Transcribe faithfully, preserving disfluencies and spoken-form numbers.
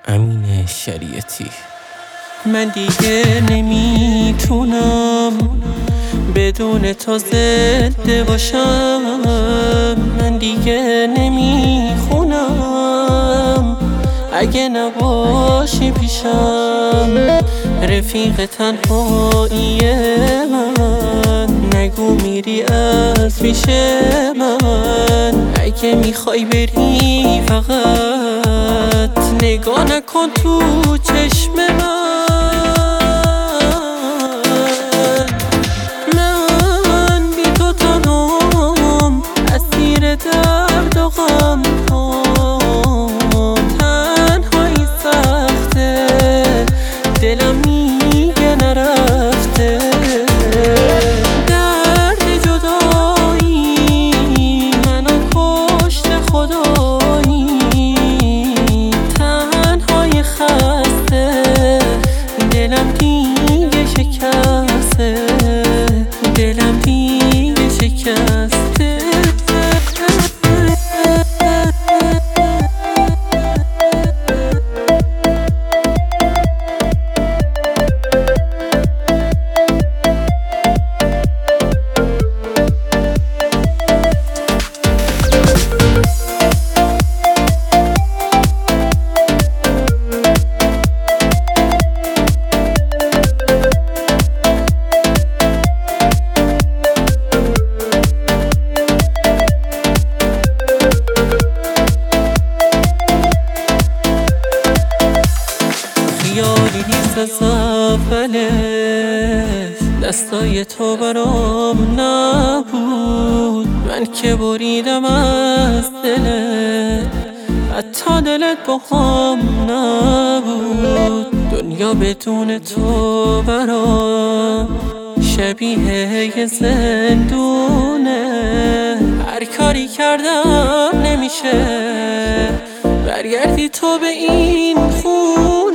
امین شریعتی. من دیگه نمیتونم بدون تو زنده باشم، من دیگه نمیخونم اگه نباشی پیشم. رفیق تنهایی من، نگو میری از پیش من. اگه میخوای بری فقط نگاه نکن تو چشم من. من بی تو تنهام، اسیر درد و غم هام. تنهایی سخته، دلم میگه نرفته. درد جدایی منو کشته خدایی. تنهایی خسته، دلم دیگه شکسته، دلم دیگه شکسته. خیالی نیست از اولش، دستای تو برام نبود. من که بریدم از دلت، حتی دلت با هم نبود. دنیا بدون تو برام شبیه یه زندونه. هر کاری کردم نمیشه، برگردی تو به این خون.